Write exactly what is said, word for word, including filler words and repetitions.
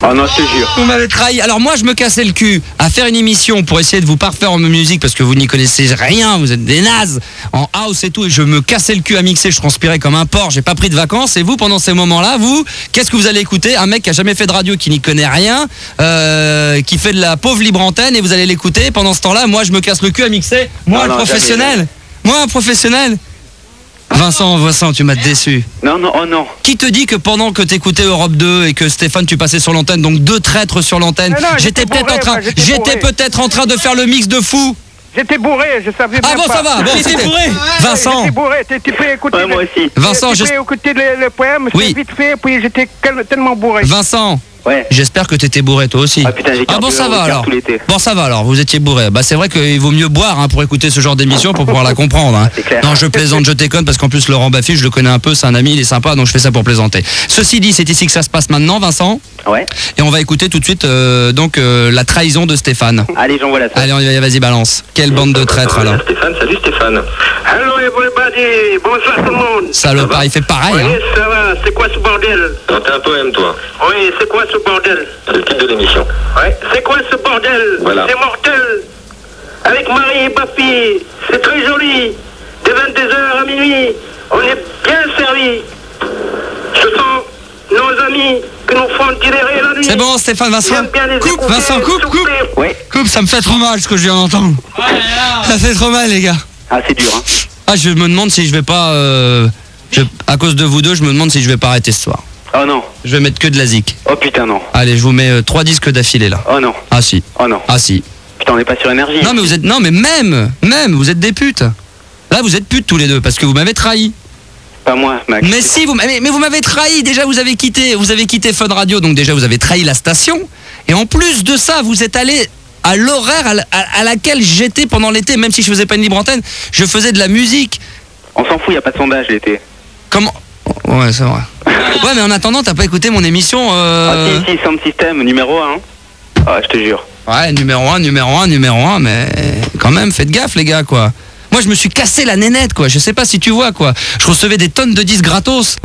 Oh non, je te jure. Vous m'avez trahi. Alors moi, je me cassais le cul à faire une émission pour essayer de vous parfaire en musique parce que vous n'y connaissez rien, vous êtes des nazes en house et tout, et je me cassais le cul à mixer, je transpirais comme un porc, j'ai pas pris de vacances. Et vous, pendant ces moments-là, vous, qu'est-ce que vous allez écouter? Un mec qui a jamais fait de radio, qui n'y connaît rien, euh, qui fait de la pauvre libre antenne, et vous allez l'écouter. Pendant ce temps-là, moi, je me casse le cul à mixer. Moi, Non, le non, professionnel. jamais, Moi, un professionnel. Vincent, Vincent, tu m'as déçu. Non, non, oh non. Qui te dit que pendant que t'écoutais Europe deux et que Stéphane tu passais sur l'antenne, donc deux traîtres sur l'antenne, Non, non, j'étais j'étais peut-être en bourré, train, moi, j'étais j'étais bourré. peut-être en train de faire le mix de fou. J'étais bourré, je savais Ah même bon, pas. ça va, bon, T'étais c'était- bourré. Vincent, J'étais bourré, tu tu peux écouter. Ouais, le- moi aussi. Vincent, tu je- peux écouter le, le poème, Oui. c'est vite fait, puis j'étais cal- tellement bourré. Vincent, Ouais. j'espère que t'étais bourré toi aussi. Ah putain, j'ai Ah bon, carburé ça au va quart alors. tout l'été. Bon, ça va alors, vous étiez bourré. Bah c'est vrai qu'il vaut mieux boire hein, pour écouter ce genre d'émission pour pouvoir la comprendre. Hein. C'est clair. Non, je plaisante, je déconne parce qu'en plus Laurent Baffy, je le connais un peu, c'est un ami, il est sympa, donc je fais ça pour plaisanter. Ceci dit, c'est ici que ça se passe maintenant, Vincent, Ouais. et on va écouter tout de suite euh, donc euh, la trahison de Stéphane. Allez, j'envoie la salle. Allez, on y va, vas-y, balance. Quelle bande de traîtres alors. Stéphane, salut Stéphane. Hello everybody, bonsoir tout le monde. Salopard, il fait pareil. Oui, Hein. ça va, c'est quoi ce bordel? T'es un poème, toi. Oui, c'est quoi ce bordel? C'est le titre de l'émission. Ouais, c'est quoi ce bordel? Voilà. C'est mortel. Avec Marie et Baffy, c'est très joli. De vingt-deux heures à minuit, on est bien servi. Ce sont nos amis que nous font tirer la nuit. C'est bon, Stéphane, Vincent. J'aime bien les Coupe, écouter Vincent, coupe, coupe. souffler. Ouais. Coupe, ça me fait trop mal ce que je viens d'entendre. Ça fait trop mal, les gars. Ah, c'est dur, hein. Ah, je me demande si je vais pas. euh, je- à cause de vous deux, je me demande si je vais pas arrêter ce soir. Oh non. Je vais mettre que de la zik. Oh putain, non. Allez, je vous mets euh, trois disques d'affilée là. Oh non. Ah si. Oh non. Ah si. Putain, on n'est pas sur énergie. Non mais vous êtes. Non mais même, même, vous êtes des putes. Là, vous êtes putes tous les deux parce que vous m'avez trahi. Pas moi, Max. Mais si, vous m'avez, mais vous m'avez trahi. Déjà, vous avez quitté, vous avez quitté Fun Radio, donc déjà vous avez trahi la station. Et en plus de ça, vous êtes allé à l'horaire à, la- à- à laquelle j'étais pendant l'été, même si je faisais pas une libre antenne, je faisais de la musique. On s'en fout, y a pas de sondage l'été. Comment? Ouais, c'est vrai. Ouais, mais en attendant, t'as pas écouté mon émission euh... Ah si, si, Sound System, numéro un. Hein. Ah, je te jure. Ouais, numéro un, numéro un, numéro un, mais quand même, faites gaffe, les gars, quoi. Moi, je me suis cassé la nénette, quoi. Je sais pas si tu vois, quoi. Je recevais des tonnes de disques gratos.